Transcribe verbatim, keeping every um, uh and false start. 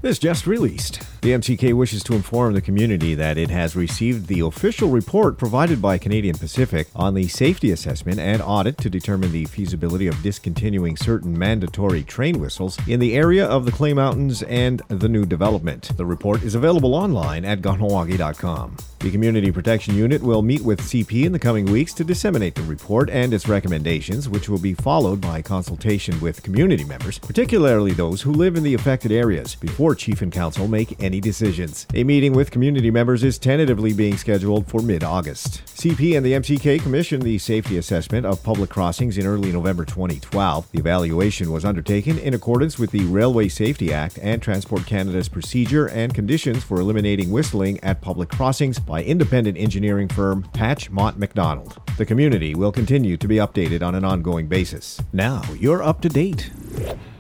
This just released. The M C K wishes to inform the community that it has received the official report provided by Canadian Pacific on the safety assessment and audit to determine the feasibility of discontinuing certain mandatory train whistles in the area of the Clay Mountains and the new development. The report is available online at kahnawake dot com. The Community Protection Unit will meet with C P in the coming weeks to disseminate the report and its recommendations, which will be followed by consultation with community members, particularly those who live in the affected areas, before Chief and Council make any decisions. A meeting with community members is tentatively being scheduled for mid-August. C P and the M C K commissioned the safety assessment of public crossings in early November twenty twelve. The evaluation was undertaken in accordance with the Railway Safety Act and Transport Canada's procedure and conditions for eliminating whistling at public crossings by independent engineering firm Patch Mott MacDonald. The community will continue to be updated on an ongoing basis. Now you're up to date.